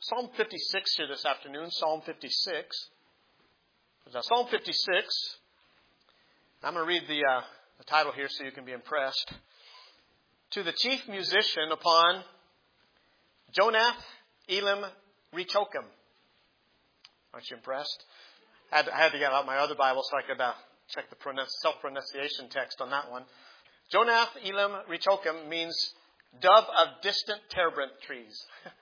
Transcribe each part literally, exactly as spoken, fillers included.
Psalm fifty-six here this afternoon. Psalm fifty-six. Now, Psalm fifty-six. I'm going to read the, uh, the title here so you can be impressed. To the chief musician upon Jonath Elam Rechokim. Aren't you impressed? I had, to, I had to get out my other Bible so I could uh, check the pronunci- self-pronunciation text on that one. Jonath Elam Rechokim means dove of distant terebinth trees,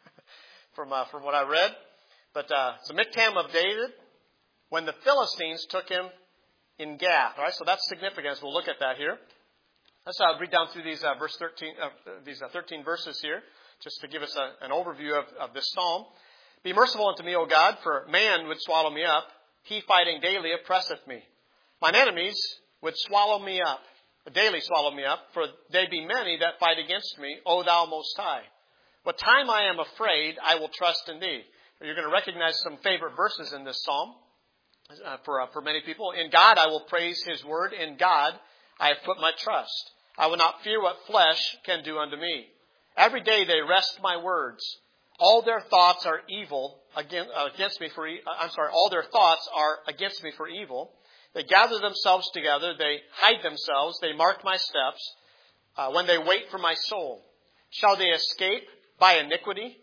from uh, from what I read. But uh, it's a miktam of David when the Philistines took him in Gath. All right, so that's significant. We'll look at that here. Let's uh, read down through these uh, verse thirteen, uh, these uh, thirteen verses here, just to give us a, an overview of, of this psalm. Be merciful unto me, O God, for man would swallow me up. He fighting daily oppresseth me. Mine enemies would swallow me up, daily swallow me up, for they be many that fight against me, O thou Most High. What time I am afraid, I will trust in thee. You're going to recognize some favorite verses in this psalm uh, for, uh, for many people. In God I will praise his word. In God I have put my trust. I will not fear what flesh can do unto me. Every day they wrest my words. All their thoughts are evil against me for, I'm sorry, all their thoughts are against me for evil. They gather themselves together. They hide themselves. They mark my steps uh, when they wait for my soul. Shall they escape by iniquity?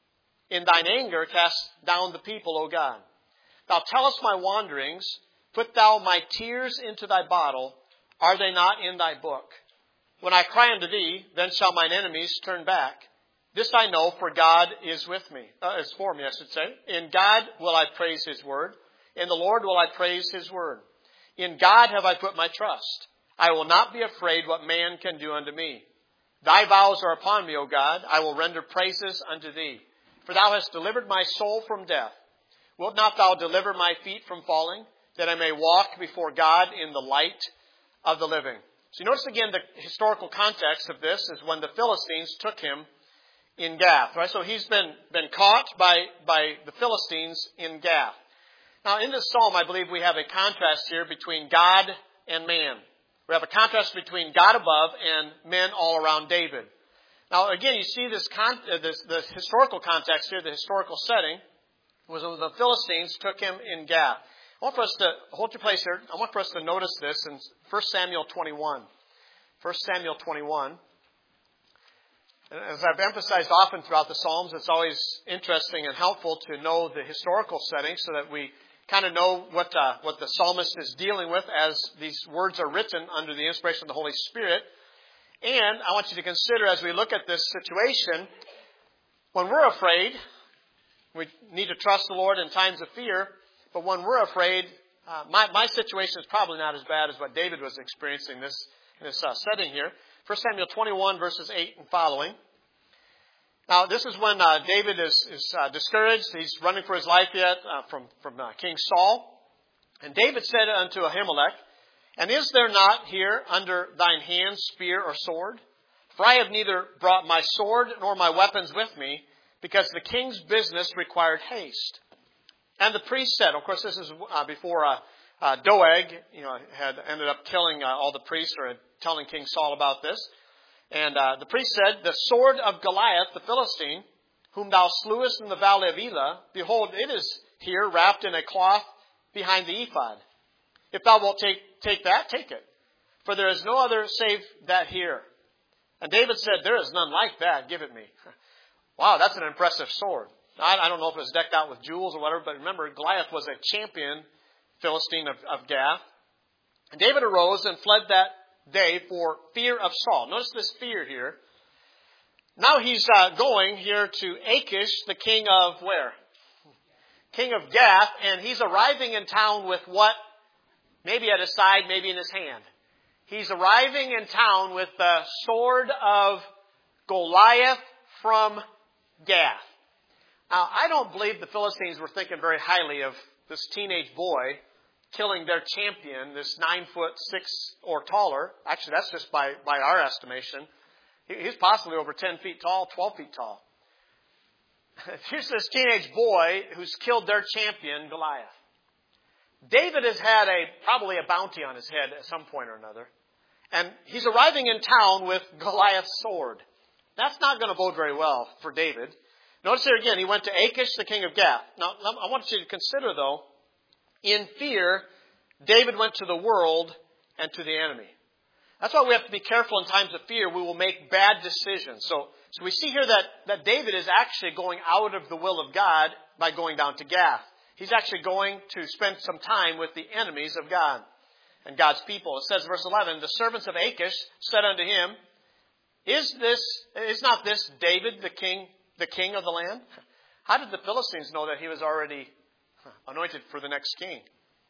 In thine anger cast down the people, O God. Thou tellest my wanderings. Put thou my tears into thy bottle. Are they not in thy book? When I cry unto thee, then shall mine enemies turn back. This I know, for God is with me. Uh, is for me, I should say. In God will I praise his word. In the Lord will I praise his word. In God have I put my trust. I will not be afraid what man can do unto me. Thy vows are upon me, O God. I will render praises unto thee. For thou hast delivered my soul from death. Wilt not thou deliver my feet from falling, that I may walk before God in the light of the living? So you notice again the historical context of this is when the Philistines took him in Gath, right? So he's been, been caught by, by the Philistines in Gath. Now in this psalm, I believe we have a contrast here between God and man. We have a contrast between God above and men all around David. Now again, you see this, con- uh, this, this historical context here, the historical setting, was when the Philistines took him in Gath. I want for us to, hold your place here, I want for us to notice this in First Samuel twenty-one. First Samuel twenty-one. As I've emphasized often throughout the Psalms, it's always interesting and helpful to know the historical setting so that we kind of know what uh, what the psalmist is dealing with as these words are written under the inspiration of the Holy Spirit. And I want you to consider as we look at this situation, when we're afraid, we need to trust the Lord in times of fear, but when we're afraid, uh, my, my situation is probably not as bad as what David was experiencing this, in this uh, setting here. First Samuel twenty-one, verses eight and following. Now, this is when uh, David is, is uh, discouraged. He's running for his life yet uh, from, from uh, King Saul. And David said unto Ahimelech, And is there not here under thine hand spear or sword? For I have neither brought my sword nor my weapons with me, because the king's business required haste. And the priest said, of course, this is uh, before uh, uh, Doeg, you know, had ended up killing uh, all the priests or had telling King Saul about this. And uh, the priest said, The sword of Goliath, the Philistine, whom thou slewest in the valley of Elah, behold, it is here wrapped in a cloth behind the ephod. If thou wilt take, take that, take it. For there is no other save that here. And David said, There is none like that, give it me. Wow, that's an impressive sword. I, I don't know if it was decked out with jewels or whatever, but remember, Goliath was a champion Philistine of, of Gath. And David arose and fled that day for fear of Saul. Notice this fear here. Now he's uh, going here to Achish, the king of where? King of Gath, and he's arriving in town with what? Maybe at his side, maybe in his hand. He's arriving in town with the sword of Goliath from Gath. Now, I don't believe the Philistines were thinking very highly of this teenage boy killing their champion, this nine foot six or taller. Actually, that's just by, by our estimation. He's possibly over ten feet tall, twelve feet tall. Here's this teenage boy who's killed their champion, Goliath. David has had a probably a bounty on his head at some point or another. And he's arriving in town with Goliath's sword. That's not going to bode very well for David. Notice here again, he went to Achish, the king of Gath. Now, I want you to consider, though, in fear, David went to the world and to the enemy. That's why we have to be careful in times of fear. We will make bad decisions. So, so we see here that, that David is actually going out of the will of God by going down to Gath. He's actually going to spend some time with the enemies of God and God's people. It says, verse eleven, the servants of Achish said unto him, Is this, is not this David the king, the king of the land? How did the Philistines know that he was already anointed for the next king?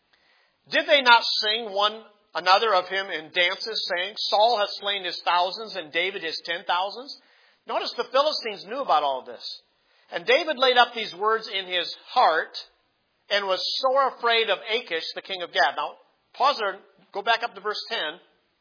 Did they not sing one another of him in dances, saying, Saul has slain his thousands and David his ten thousands? Notice the Philistines knew about all this. And David laid up these words in his heart and was sore afraid of Achish, the king of Gath. Now, pause there, go back up to verse ten.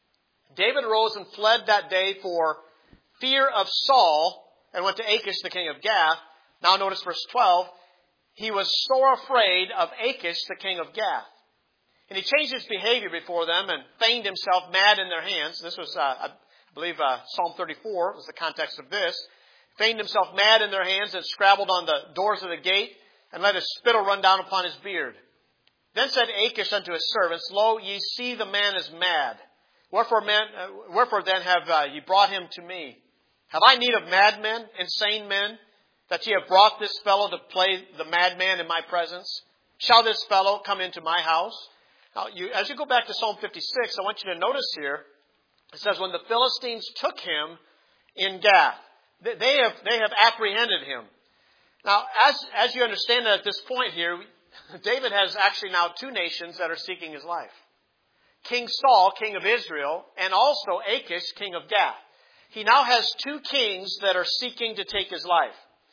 David arose and fled that day for fear of Saul and went to Achish, the king of Gath. Now notice verse twelve. He was sore afraid of Achish, the king of Gath. And he changed his behavior before them and feigned himself mad in their hands. This was, uh, I believe, uh, Psalm thirty-four was the context of this. Feigned himself mad in their hands and scrabbled on the doors of the gate and let his spittle run down upon his beard. Then said Achish unto his servants, Lo, ye see the man is mad. Wherefore, men, uh, wherefore then have uh, ye brought him to me? Have I need of madmen, insane men, that ye have brought this fellow to play the madman in my presence? Shall this fellow come into my house? Now, you, as you go back to Psalm fifty-six, I want you to notice here, it says, when the Philistines took him in Gath, they have, they have apprehended him. Now, as, as you understand that at this point here, David has actually now two nations that are seeking his life. King Saul, king of Israel, and also Achish, king of Gath. He now has two kings that are seeking to take his life.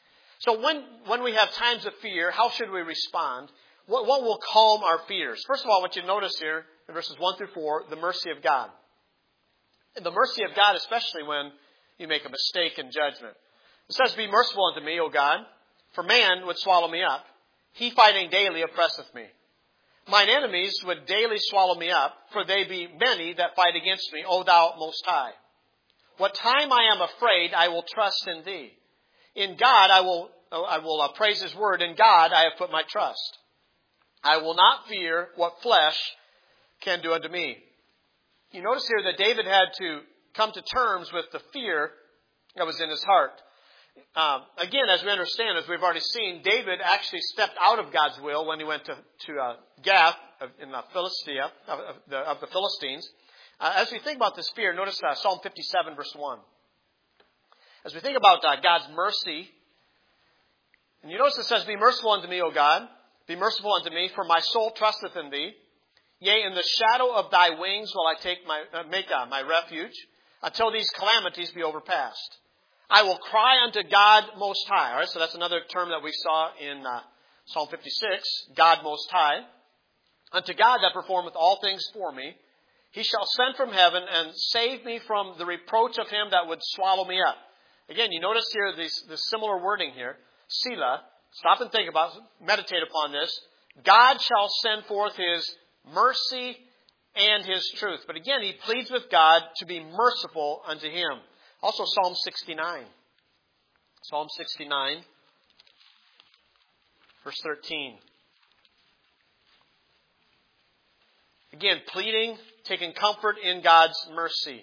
So when, when we have times of fear, how should we respond? What, what will calm our fears? First of all, what you notice here in verses one through four, the mercy of God. And the mercy of God, especially when you make a mistake in judgment. It says, Be merciful unto me, O God, for man would swallow me up. He fighting daily oppresseth me. Mine enemies would daily swallow me up, for they be many that fight against me, O thou most high. What time I am afraid, I will trust in thee. In God I will, I will uh, praise his word. In God I have put my trust. I will not fear what flesh can do unto me. You notice here that David had to come to terms with the fear that was in his heart. Um, again, as we understand, as we've already seen, David actually stepped out of God's will when he went to, to uh, Gath in the Philistia, of, of, the, of the Philistines. Uh, as we think about this fear, notice uh, Psalm fifty-seven, verse one. As we think about uh, God's mercy, and you notice it says, Be merciful unto me, O God. Be merciful unto me, for my soul trusteth in thee. Yea, in the shadow of thy wings will I take my, uh, make uh, my refuge, until these calamities be overpast. I will cry unto God Most High. All right, so that's another term that we saw in uh, Psalm fifty-six, God Most High. Unto God that performeth all things for me. He shall send from heaven and save me from the reproach of him that would swallow me up. Again, you notice here this, this similar wording here. Selah. Stop and think about it. Meditate upon this. God shall send forth his mercy and his truth. But again, he pleads with God to be merciful unto him. Also Psalm sixty-nine. Psalm sixty-nine, verse thirteen. Again, pleading, taking comfort in God's mercy.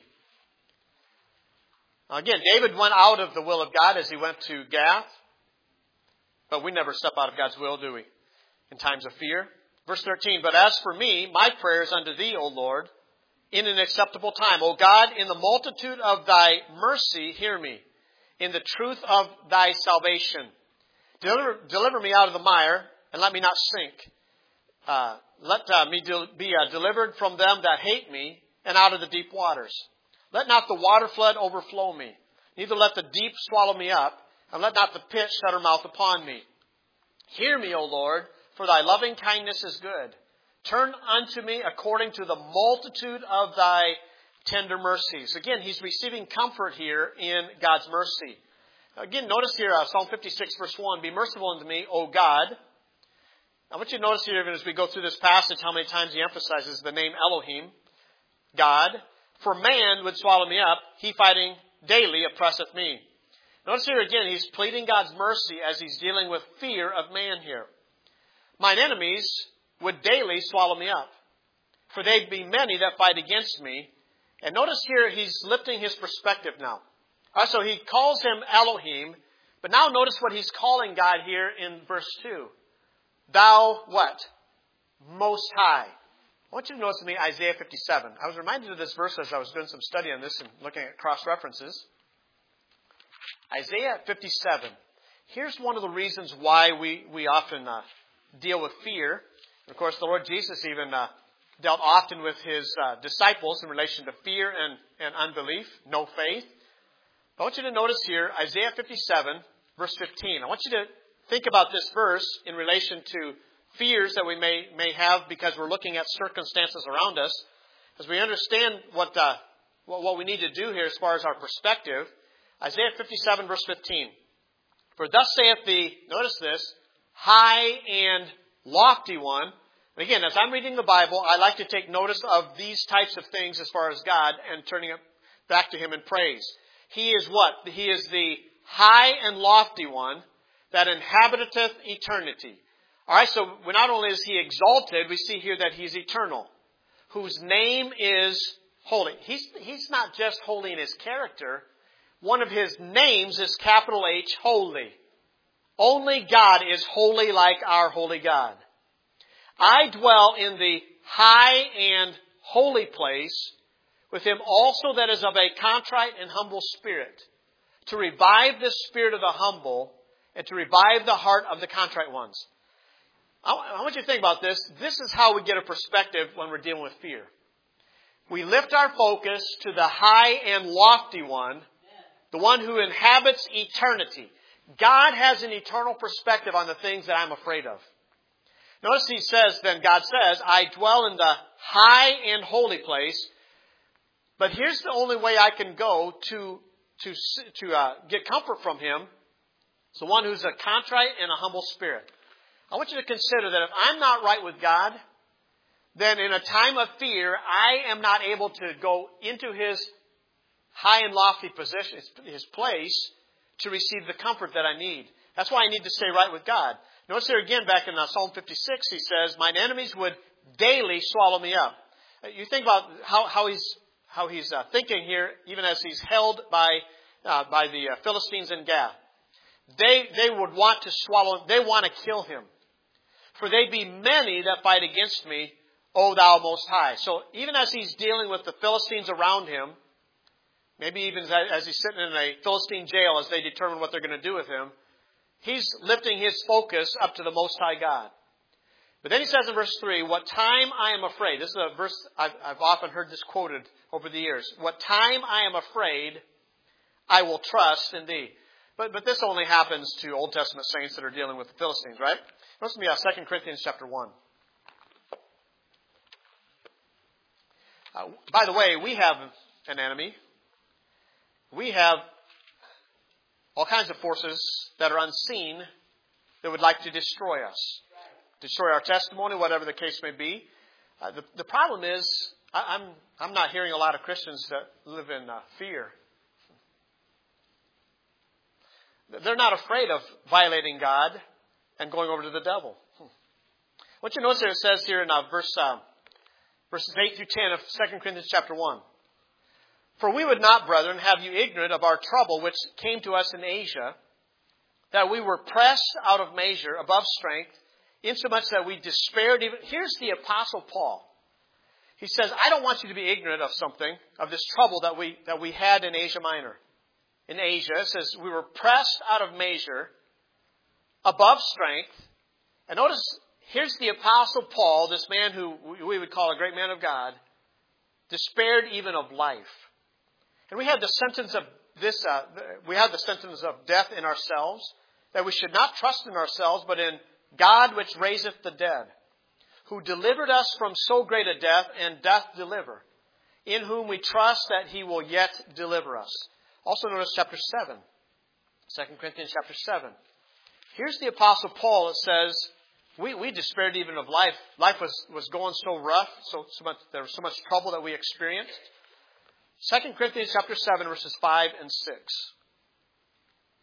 Again, David went out of the will of God as he went to Gath. But we never step out of God's will, do we? In times of fear. Verse thirteen, But as for me, my prayer is unto thee, O Lord, in an acceptable time. O God, in the multitude of thy mercy, hear me. In the truth of thy salvation. Deliver, deliver me out of the mire, and let me not sink. Uh, let uh, me del- be uh, delivered from them that hate me, and out of the deep waters. Let not the water flood overflow me. Neither let the deep swallow me up, and let not the pit shut her mouth upon me. Hear me, O Lord, for thy loving kindness is good. Turn unto me according to the multitude of thy tender mercies. Again, he's receiving comfort here in God's mercy. Again, notice here, uh, Psalm fifty-six, verse one, Be merciful unto me, O God. I want you to notice here, even as we go through this passage, how many times he emphasizes the name Elohim, God. For man would swallow me up, he fighting daily oppresseth me. Notice here again, he's pleading God's mercy as he's dealing with fear of man here. Mine enemies would daily swallow me up, for they'd be many that fight against me. And notice here, he's lifting his perspective now. All right, so he calls him Elohim, but now notice what he's calling God here in verse two. Thou what? Most High. I want you to notice with me Isaiah fifty-seven. I was reminded of this verse as I was doing some study on this and looking at cross-references. Isaiah fifty-seven. Here's one of the reasons why we, we often uh, deal with fear. Of course, the Lord Jesus even uh, dealt often with his uh, disciples in relation to fear and, and unbelief, no faith. I want you to notice here, Isaiah fifty-seven, verse fifteen. I want you to think about this verse in relation to fears that we may, may have because we're looking at circumstances around us. As we understand what, uh, what, what we need to do here as far as our perspective, Isaiah fifty-seven, verse fifteen. For thus saith the, notice this, high and lofty one. And again, as I'm reading the Bible, I like to take notice of these types of things as far as God and turning it back to Him in praise. He is what? He is the high and lofty one that inhabiteth eternity. All right, so not only is He exalted, we see here that He's eternal, whose name is holy. He's, he's not just holy in His character. One of His names is capital H, holy. Only God is holy like our holy God. I dwell in the high and holy place with him also that is of a contrite and humble spirit, to revive the spirit of the humble and to revive the heart of the contrite ones. I want you to think about this. This is how we get a perspective when we're dealing with fear. We lift our focus to the high and lofty one, the one who inhabits eternity. God has an eternal perspective on the things that I'm afraid of. Notice he says, then God says, I dwell in the high and holy place. But here's the only way I can go to, to, to uh, get comfort from him. It's the one who's a contrite and a humble spirit. I want you to consider that if I'm not right with God, then in a time of fear, I am not able to go into His high and lofty position, His place, to receive the comfort that I need. That's why I need to stay right with God. Notice here again, back in Psalm fifty-six, he says, mine enemies would daily swallow me up. You think about how, how he's, how he's uh, thinking here, even as he's held by, uh, by the uh, Philistines in Gath. They, they would want to swallow him. They want to kill him. For they be many that fight against me, O thou most high. So even as he's dealing with the Philistines around him, maybe even as he's sitting in a Philistine jail as they determine what they're going to do with him, he's lifting his focus up to the Most High God. But then he says in verse three, what time I am afraid. This is a verse, I've, I've often heard this quoted over the years. What time I am afraid, I will trust in thee. But, but this only happens to Old Testament saints that are dealing with the Philistines, right? Notice me, uh, Second Corinthians chapter one. Uh, by the way, we have an enemy. We have all kinds of forces that are unseen that would like to destroy us. Destroy our testimony, whatever the case may be. Uh, the, the problem is, I, I'm, I'm not hearing a lot of Christians that live in uh, fear. They're not afraid of violating God and going over to the devil. Hmm. What you notice here, it says here in uh, verse, uh, verses eight through ten of Second Corinthians chapter one. For we would not, brethren, have you ignorant of our trouble which came to us in Asia, that we were pressed out of measure, above strength, insomuch that we despaired even... Here's the Apostle Paul. He says, I don't want you to be ignorant of something, of this trouble that we that we had in Asia Minor. In Asia, it says, we were pressed out of measure, above strength. And notice, here's the Apostle Paul, this man who we would call a great man of God, despaired even of life. And we have the sentence of this, uh, we have the sentence of death in ourselves, that we should not trust in ourselves, but in God which raiseth the dead, who delivered us from so great a death, and doth deliver, in whom we trust that he will yet deliver us. Also notice chapter seven, Second Corinthians chapter seven. Here's the Apostle Paul. It says, we, we despaired even of life. Life was, was going so rough, so, so much, there was so much trouble that we experienced. Second Corinthians chapter seven, verses five and six.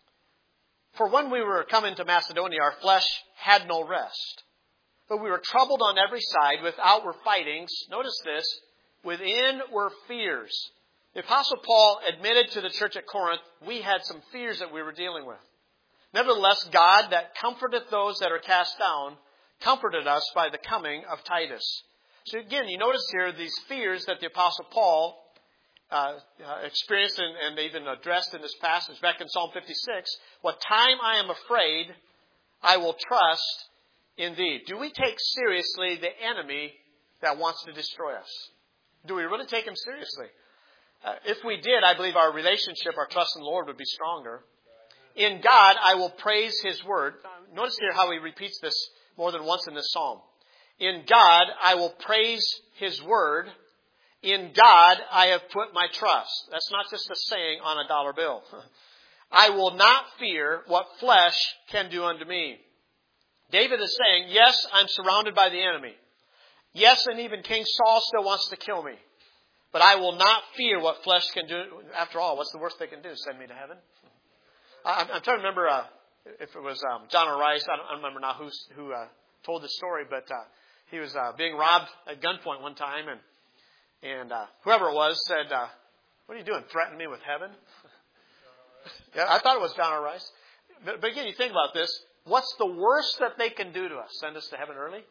For when we were coming to Macedonia, our flesh had no rest. But we were troubled on every side with outward fightings. Notice this. Within were fears. The Apostle Paul admitted to the church at Corinth, we had some fears that we were dealing with. Nevertheless, God, that comforteth those that are cast down, comforted us by the coming of Titus. So again, you notice here these fears that the Apostle Paul uh, uh, experienced and, and even addressed in this passage back in Psalm fifty-six. What time I am afraid, I will trust in thee. Do we take seriously the enemy that wants to destroy us? Do we really take him seriously? Uh, if we did, I believe our relationship, our trust in the Lord would be stronger. In God, I will praise His word. Notice here how he repeats this more than once in this psalm. In God, I will praise His word. In God, I have put my trust. That's not just a saying on a dollar bill. I will not fear what flesh can do unto me. David is saying, yes, I'm surrounded by the enemy. Yes, and even King Saul still wants to kill me. But I will not fear what flesh can do. After all, what's the worst they can do? Send me to heaven? I'm, I'm trying to remember uh, if it was um, John or Rice. I don't, I don't remember now who's, who uh, told this story, but uh, he was uh, being robbed at gunpoint one time, and and uh, whoever it was said, uh, "What are you doing? Threatening me with heaven?" Yeah, I thought it was John or Rice. But, but again, you think about this. What's the worst that they can do to us? Send us to heaven early?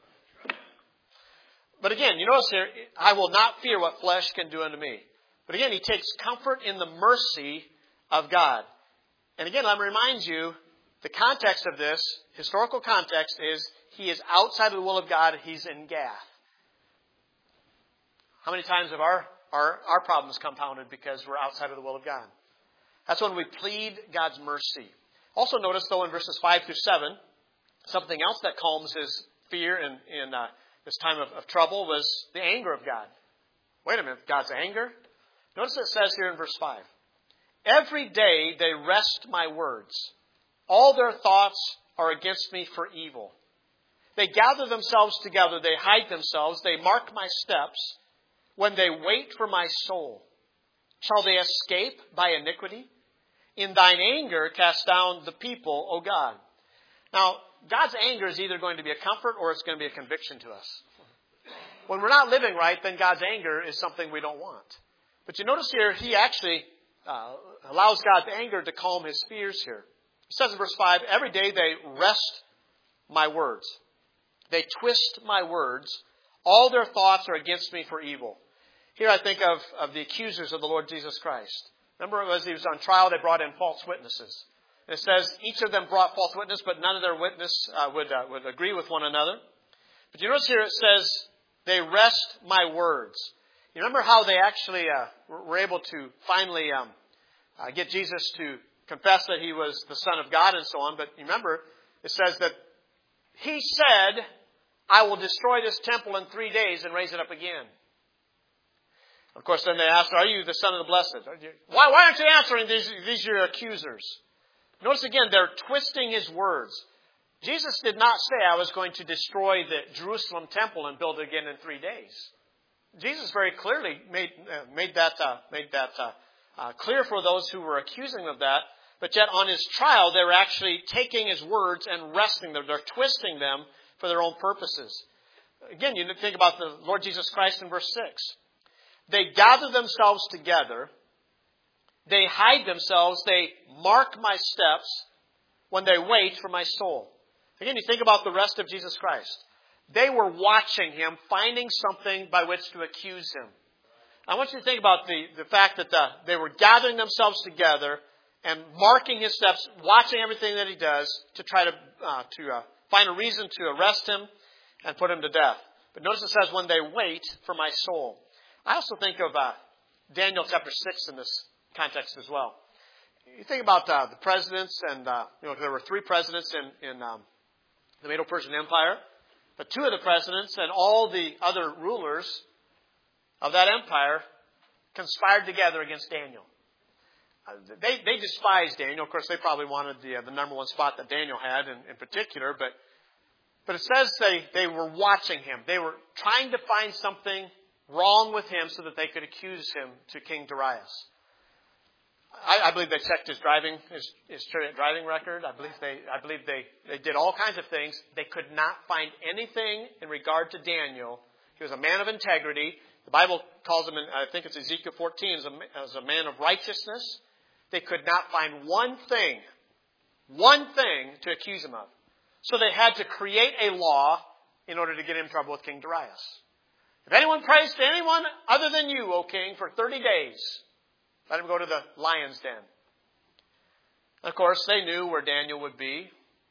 But again, you notice here, I will not fear what flesh can do unto me. But again, he takes comfort in the mercy of God. And again, let me remind you, the context of this, historical context, is he is outside of the will of God. He's in Gath. How many times have our, our, our problems compounded because we're outside of the will of God? That's when we plead God's mercy. Also notice, though, in verses five through seven, something else that calms his fear in, in uh, this time of, of trouble was the anger of God. Wait a minute, God's anger? Notice it says here in verse five, every day they wrest my words. All their thoughts are against me for evil. They gather themselves together. They hide themselves. They mark my steps. When they wait for my soul, shall they escape by iniquity? In thine anger cast down the people, O God. Now, God's anger is either going to be a comfort or it's going to be a conviction to us. When we're not living right, then God's anger is something we don't want. But you notice here, he actually uh, allows God's anger to calm his fears here. He says in verse five, every day they wrest my words. They twist my words. All their thoughts are against me for evil. Here I think of, of the accusers of the Lord Jesus Christ. Remember, as he was on trial, they brought in false witnesses. And it says each of them brought false witness, but none of their witness uh, would uh, would agree with one another. But you notice here it says, they wrest my words. You remember how they actually uh, were able to finally um, uh, get Jesus to confess that he was the Son of God and so on. But you remember, it says that he said, I will destroy this temple in three days and raise it up again. Of course, then they asked, are you the Son of the Blessed? Why, why aren't you answering these, these your accusers? Notice again, they're twisting his words. Jesus did not say, I was going to destroy the Jerusalem temple and build it again in three days. Jesus very clearly made, uh, made that, uh, made that uh, uh, clear for those who were accusing him of that. But yet on his trial, they were actually taking his words and wresting them. They're twisting them for their own purposes. Again, you think about the Lord Jesus Christ in verse six. They gather themselves together. They hide themselves. They mark my steps when they wait for my soul. Again, you think about the rest of Jesus Christ. They were watching him, finding something by which to accuse him. I want you to think about the, the fact that the, they were gathering themselves together and marking his steps, watching everything that he does to try to, uh, to uh, find a reason to arrest him and put him to death. But notice it says, when they wait for my soul. I also think of uh, Daniel chapter six in this context as well. You think about uh, the presidents, and uh, you know there were three presidents in, in um, the Medo-Persian Empire, but two of the presidents and all the other rulers of that empire conspired together against Daniel. Uh, they they despised Daniel. Of course, they probably wanted the uh, the number one spot that Daniel had in, in particular, but but it says they they were watching him. They were trying to find something wrong with him so that they could accuse him to King Darius. I, I believe they checked his driving, his, his driving record. I believe they, I believe they, they did all kinds of things. They could not find anything in regard to Daniel. He was a man of integrity. The Bible calls him, in, I think it's Ezekiel fourteen, as a, as a man of righteousness. They could not find one thing, one thing to accuse him of. So they had to create a law in order to get in trouble with King Darius. If anyone prays to anyone other than you, O king, for thirty days, let him go to the lion's den. Of course, they knew where Daniel would be.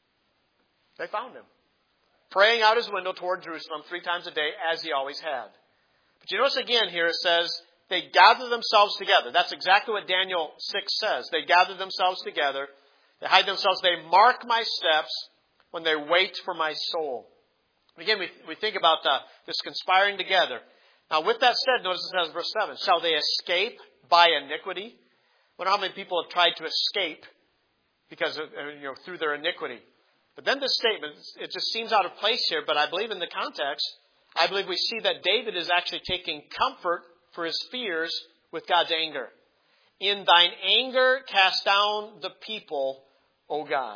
They found him, praying out his window toward Jerusalem three times a day, as he always had. But you notice again here it says, they gather themselves together. That's exactly what Daniel six says. They gather themselves together. They hide themselves. They mark my steps when they wait for my soul. Again, we, we think about uh, this conspiring together. Now, with that said, notice it says in verse seven, shall they escape by iniquity? I wonder how many people have tried to escape because of, you know, through their iniquity. But then this statement, it just seems out of place here, but I believe in the context, I believe we see that David is actually taking comfort for his fears with God's anger. In thine anger cast down the people, O God.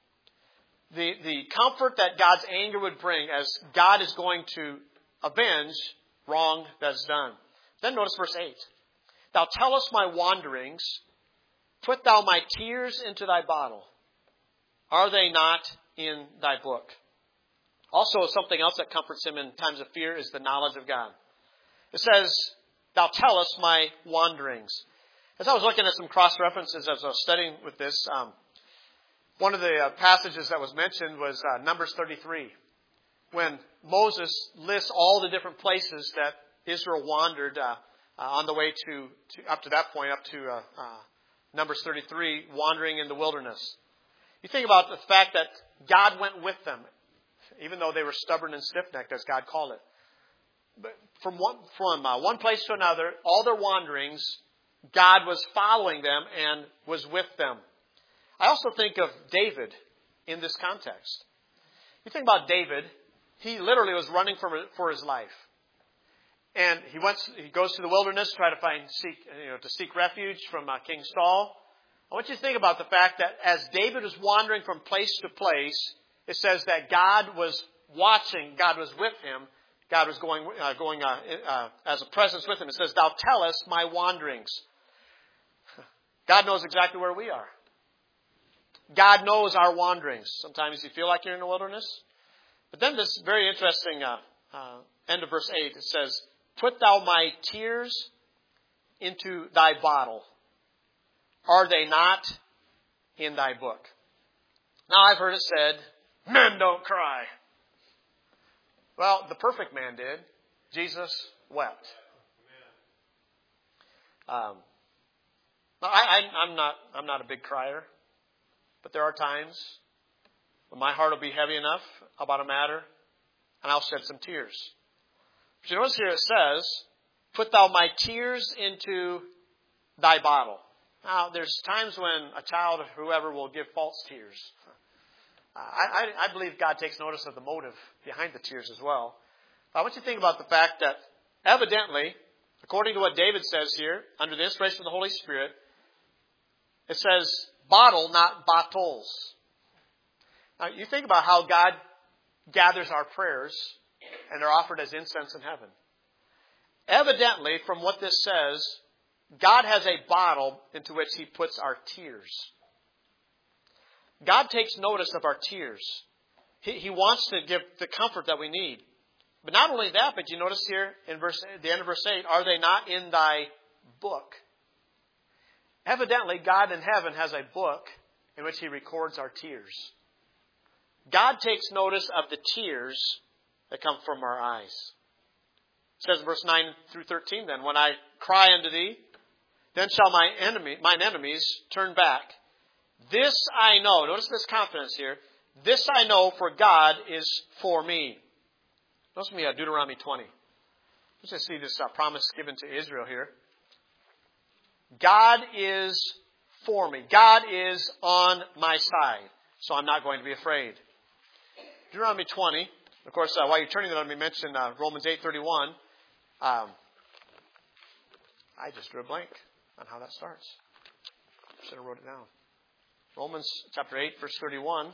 The, the comfort that God's anger would bring as God is going to avenge wrong that's done. Then notice verse eight. Thou tellest my wanderings, put thou my tears into thy bottle. Are they not in thy book? Also, something else that comforts him in times of fear is the knowledge of God. It says, thou tellest my wanderings. As I was looking at some cross-references as I was studying with this, um, one of the uh, passages that was mentioned was uh, Numbers thirty-three, when Moses lists all the different places that Israel wandered uh, uh, on the way to, to, up to that point, up to uh, uh, Numbers thirty-three, wandering in the wilderness. You think about the fact that God went with them, even though they were stubborn and stiff-necked, as God called it. But from one, from uh, one place to another, all their wanderings, God was following them and was with them. I also think of David in this context. You think about David, he literally was running for, for his life. And he went, he goes to the wilderness to try to find, seek, you know, to seek refuge from uh, King Saul. I want you to think about the fact that as David was wandering from place to place, it says that God was watching, God was with him, God was going, uh, going uh, uh, as a presence with him. It says, thou tellest my wanderings. God knows exactly where we are. God knows our wanderings. Sometimes you feel like you're in the wilderness. But then this very interesting uh, uh, end of verse eight, it says, put thou my tears into thy bottle. Are they not in thy book? Now I've heard it said, men don't cry. Well, the perfect man did. Jesus wept. Um, I, I, I'm not. I'm not a big crier. But there are times when my heart will be heavy enough about a matter, and I'll shed some tears. But you notice here it says, put thou my tears into thy bottle. Now, there's times when a child or whoever will give false tears. I, I, I believe God takes notice of the motive behind the tears as well. I want you to think about the fact that evidently, according to what David says here, under the inspiration of the Holy Spirit, it says, bottle, not bottles. Now, you think about how God gathers our prayers and they're offered as incense in heaven. Evidently, from what this says, God has a bottle into which He puts our tears. God takes notice of our tears. He, he wants to give the comfort that we need. But not only that, but you notice here in verse, the end of verse eight, are they not in thy book? Evidently, God in heaven has a book in which He records our tears. God takes notice of the tears that come from our eyes. It says in verse nine through thirteen then, when I cry unto thee, then shall my enemy, mine enemies turn back. This I know. Notice this confidence here. This I know, for God is for me. Notice me uh, Deuteronomy twenty. Let's just see this uh, promise given to Israel here. God is for me. God is on my side. So I'm not going to be afraid. Deuteronomy twenty. Of course, uh, while you're turning that, let me mention uh, Romans eight thirty-one. Um, I just drew a blank on how that starts. Should have wrote it down. Romans chapter eight, verse thirty-one.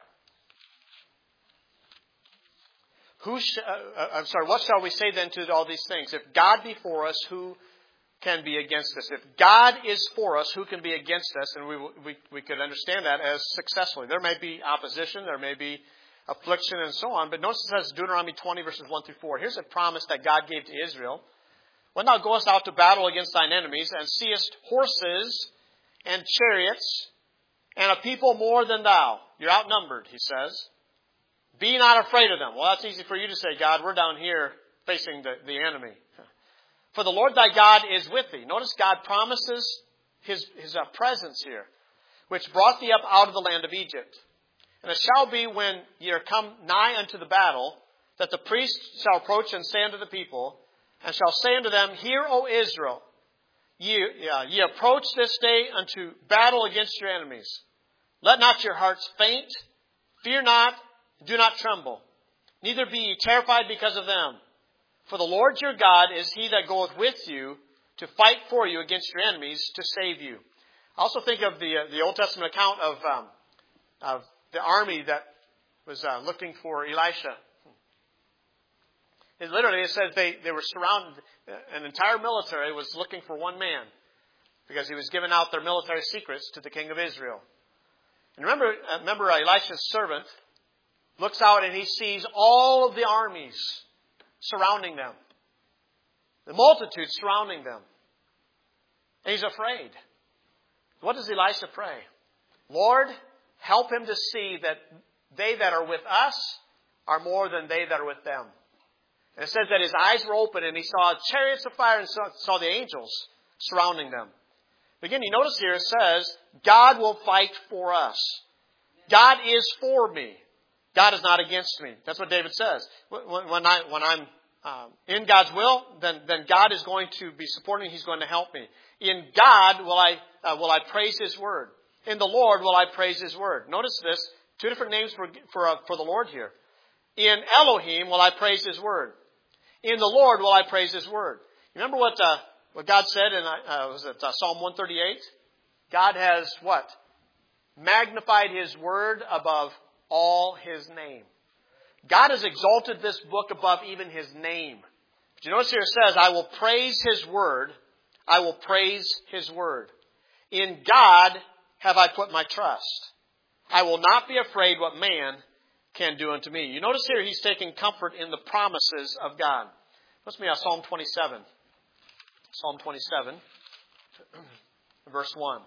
Who sh- uh, I'm sorry, what shall we say then to all these things? If God be for us, who can be against us? If God is for us, who can be against us? And we, we, we could understand that as successfully. There may be opposition, there may be affliction and so on. But notice it says Deuteronomy twenty, verses one through four. Here's a promise that God gave to Israel. When thou goest out to battle against thine enemies, and seest horses and chariots, and a people more than thou. You're outnumbered, he says. Be not afraid of them. Well, that's easy for you to say, God. We're down here facing the, the enemy. For the Lord thy God is with thee. Notice God promises his, his uh, presence here, which brought thee up out of the land of Egypt. And it shall be when ye are come nigh unto the battle, that the priest shall approach and say unto the people, and shall say unto them, Hear, O Israel, ye, uh, ye approach this day unto battle against your enemies. Let not your hearts faint, fear not, do not tremble, neither be ye terrified because of them. For the Lord your God is he that goeth with you to fight for you against your enemies, to save you. I also think of the uh, the Old Testament account of um, of the army that was uh, looking for Elisha. It literally, it says they, they were surrounded, an entire military was looking for one man, because he was giving out their military secrets to the king of Israel. And remember, remember uh, Elisha's servant looks out and he sees all of the armies surrounding them. The multitude surrounding them. And he's afraid. What does Elisha pray? Lord, help him to see that they that are with us are more than they that are with them. And it says that his eyes were open and he saw chariots of fire and saw, saw the angels surrounding them. Again, you notice here it says, God will fight for us. God is for me. God is not against me. That's what David says. When, when, I, when I'm um, in God's will, then, then God is going to be supporting me. He's going to help me. In God will I, uh, will I praise His word. In the Lord will I praise His word. Notice this. Two different names for, for, uh, for the Lord here. In Elohim will I praise His word. In the Lord will I praise His word. You remember what, uh, what God said in uh, was it uh, Psalm one thirty-eight? God has what? Magnified His word above all His name. God has exalted this book above even His name. But you notice here it says, I will praise His word. I will praise His word. In God have I put my trust. I will not be afraid what man can do unto me. You notice here he's taking comfort in the promises of God. Let's me Psalm twenty-seven. Psalm twenty-seven, verse one.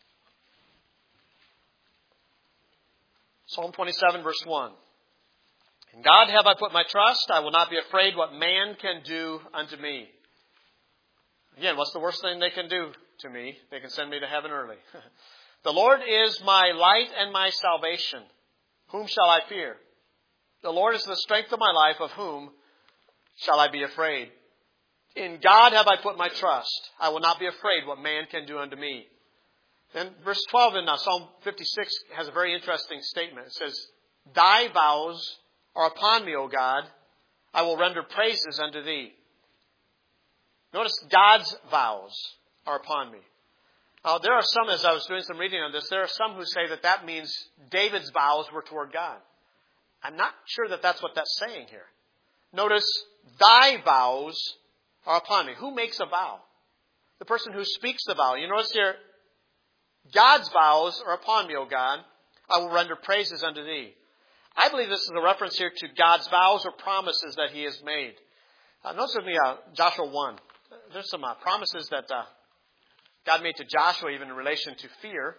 Psalm twenty-seven, verse one. In God have I put my trust. I will not be afraid what man can do unto me. Again, what's the worst thing they can do to me? They can send me to heaven early. The Lord is my light and my salvation. Whom shall I fear? The Lord is the strength of my life. Of whom shall I be afraid? In God have I put my trust. I will not be afraid what man can do unto me. Then verse twelve in Psalm fifty-six has a very interesting statement. It says, Thy vows are upon me, O God. I will render praises unto Thee. Notice God's vows are upon me. Now, there are some, as I was doing some reading on this, there are some who say that that means David's vows were toward God. I'm not sure that that's what that's saying here. Notice, Thy vows are upon me. Who makes a vow? The person who speaks the vow. You notice here, God's vows are upon me, O God. I will render praises unto Thee. I believe this is a reference here to God's vows or promises that He has made. Uh, notice with me uh, Joshua one. There's some uh, promises that uh, God made to Joshua even in relation to fear.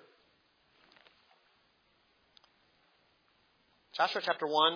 Joshua chapter one.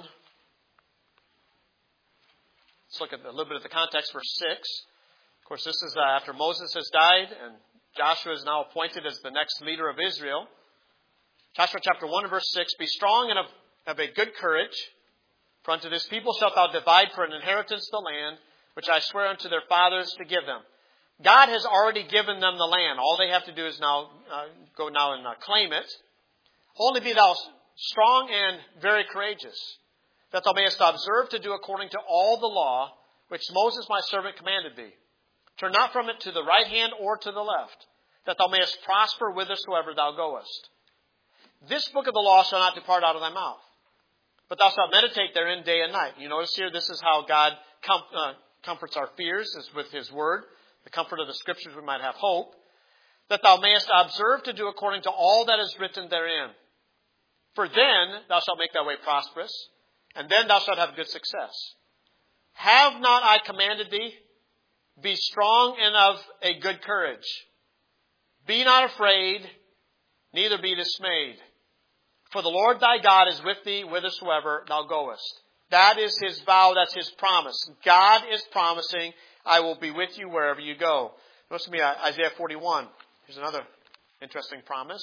Let's look at a little bit of the context, verse six. Of course, this is uh, after Moses has died and Joshua is now appointed as the next leader of Israel. Joshua chapter one and verse six. Be strong and of, of a good courage, for unto this people shalt thou divide for an inheritance the land, which I swear unto their fathers to give them. God has already given them the land. All they have to do is now uh, go now and uh, claim it. Only be thou strong and very courageous, that thou mayest observe to do according to all the law which Moses my servant commanded thee. Turn not from it to the right hand or to the left, that thou mayest prosper whithersoever thou goest. This book of the law shall not depart out of thy mouth, but thou shalt meditate therein day and night. You notice here, this is how God com- uh, comforts our fears, is with His Word. The comfort of the Scriptures, we might have hope. That thou mayest observe to do according to all that is written therein. For then thou shalt make thy way prosperous, and then thou shalt have good success. Have not I commanded thee? Be strong and of a good courage. Be not afraid, neither be dismayed. For the Lord thy God is with thee whithersoever thou goest. That is His vow, that's His promise. God is promising, I will be with you wherever you go. Notice with me Isaiah forty-one. Here's another interesting promise.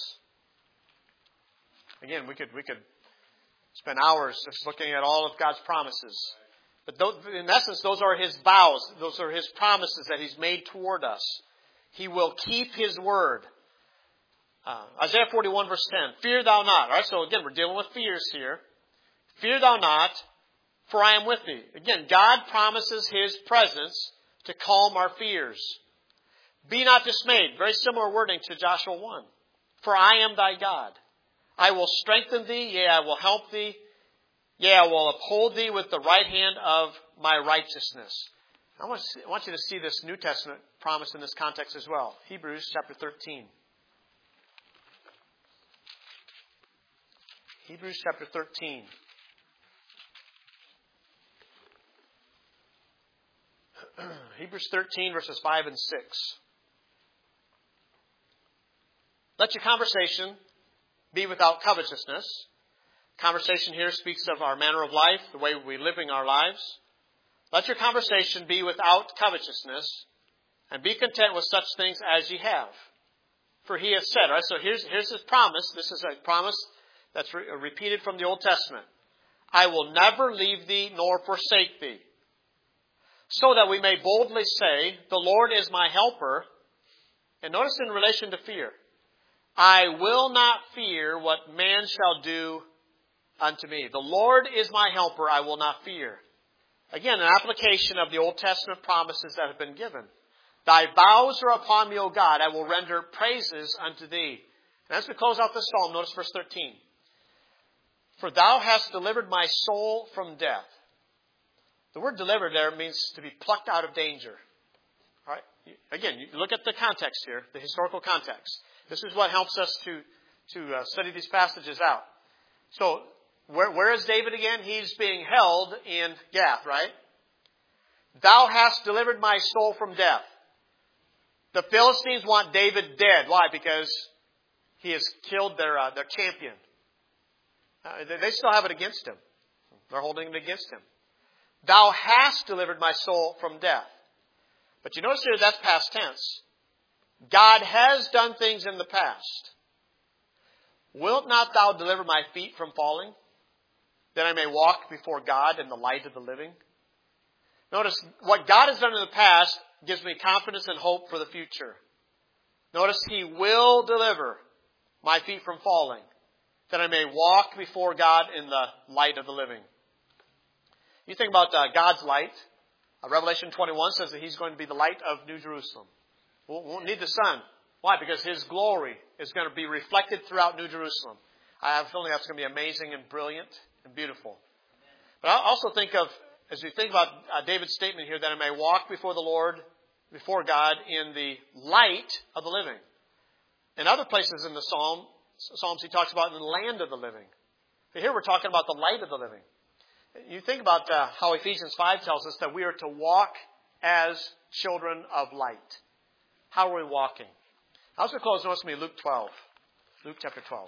Again, we could we could spend hours just looking at all of God's promises. But those, in essence, those are His vows. Those are His promises that He's made toward us. He will keep His word. Uh, Isaiah forty-one verse ten. Fear thou not. All right, so again, we're dealing with fears here. Fear thou not, for I am with thee. Again, God promises His presence to calm our fears. Be not dismayed. Very similar wording to Joshua one. For I am thy God. I will strengthen thee, yea, I will help thee. Yea, I will uphold thee with the right hand of my righteousness. I want, to see, I want you to see this New Testament promise in this context as well. Hebrews chapter thirteen. Hebrews chapter thirteen. Hebrews thirteen verses five and six. Let your conversation be without covetousness. Conversation here speaks of our manner of life, the way we're living our lives. Let your conversation be without covetousness, and be content with such things as ye have. For He has said, all right, so here's, here's His promise. This is a promise that's re- repeated from the Old Testament. I will never leave thee nor forsake thee. So that we may boldly say, the Lord is my helper. And notice in relation to fear, I will not fear what man shall do unto me. The Lord is my helper, I will not fear. Again, an application of the Old Testament promises that have been given. Thy vows are upon me, O God. I will render praises unto thee. And as we close out this psalm, notice verse thirteen. For thou hast delivered my soul from death. The word delivered there means to be plucked out of danger. All right? Again, you look at the context here, the historical context. This is what helps us to, to uh, study these passages out. So, where, where is David again? He's being held in Gath, right? Thou hast delivered my soul from death. The Philistines want David dead. Why? Because he has killed their, uh, their champion. Uh, they still have it against him. They're holding it against him. Thou hast delivered my soul from death. But you notice here that's past tense. God has done things in the past. Wilt not thou deliver my feet from falling, that I may walk before God in the light of the living? Notice, what God has done in the past gives me confidence and hope for the future. Notice, He will deliver my feet from falling, that I may walk before God in the light of the living. You think about uh, God's light. Uh, Revelation twenty-one says that He's going to be the light of New Jerusalem. We won't need the sun. Why? Because His glory is going to be reflected throughout New Jerusalem. I have a feeling that's going to be amazing and brilliant and beautiful. But I also think of, as we think about uh, David's statement here, that I may walk before the Lord, before God, in the light of the living. In other places in the Psalm, Psalms, he talks about in the land of the living. But here we're talking about the light of the living. You think about uh, how Ephesians five tells us that we are to walk as children of light. How are we walking? I was going to close, notice me, Luke twelve. Luke chapter twelve.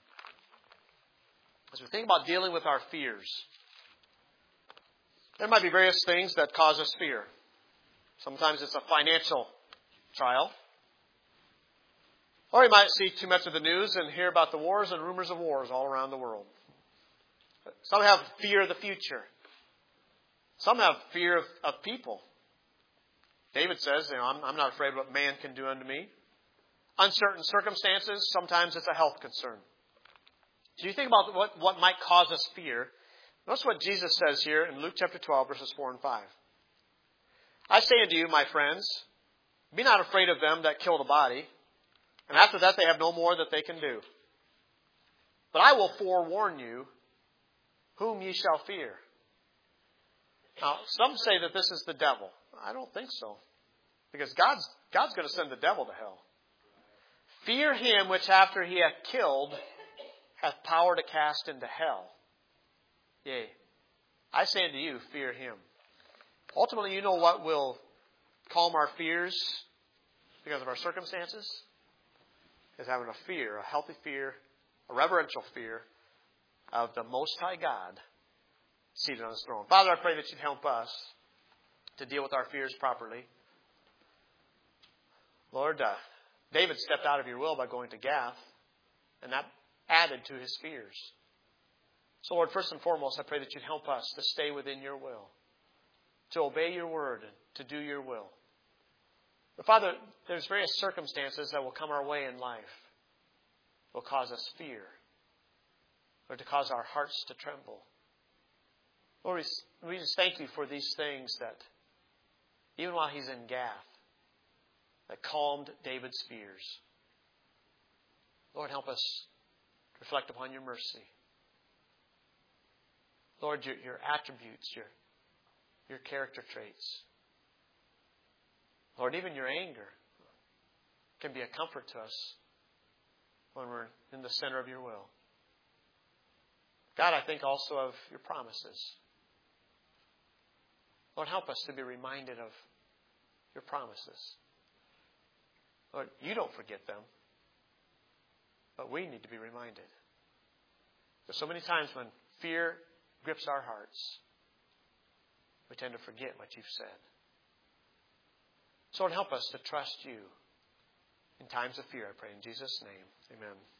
As we think about dealing with our fears, there might be various things that cause us fear. Sometimes it's a financial trial. Or you might see too much of the news and hear about the wars and rumors of wars all around the world. Some have fear of the future. Some have fear of, of people. David says, you know, I'm, I'm not afraid of what man can do unto me. Uncertain circumstances, sometimes it's a health concern. So you think about what, what might cause us fear. Notice what Jesus says here in Luke chapter twelve, verses four and five. I say unto you, my friends, be not afraid of them that kill the body, And after that, they have no more that they can do. But I will forewarn you whom ye shall fear. Now, some say that this is the devil. I don't think so. Because God's, God's going to send the devil to hell. Fear him which after he hath killed hath power to cast into hell. Yea, I say unto you, fear him. Ultimately, you know what will calm our fears because of our circumstances? Is having a fear, a healthy fear, a reverential fear of the Most High God seated on His throne. Father, I pray that you'd help us to deal with our fears properly. Lord, uh, David stepped out of your will by going to Gath, and that added to his fears. So, Lord, first and foremost, I pray that you'd help us to stay within your will, to obey your word, and to do your will. But Father, there's various circumstances that will come our way in life will cause us fear, or to cause our hearts to tremble. Lord, we, we just thank you for these things that, even while he's in Gath, that calmed David's fears. Lord, help us reflect upon your mercy. Lord, your, your attributes, your, your character traits. Lord, even your anger can be a comfort to us when we're in the center of your will. God, I think also of your promises. Lord, help us to be reminded of your promises. Lord, you don't forget them, but we need to be reminded. There's so many times when fear grips our hearts, we tend to forget what you've said. So Lord, help us to trust you in times of fear, I pray in Jesus' name. Amen.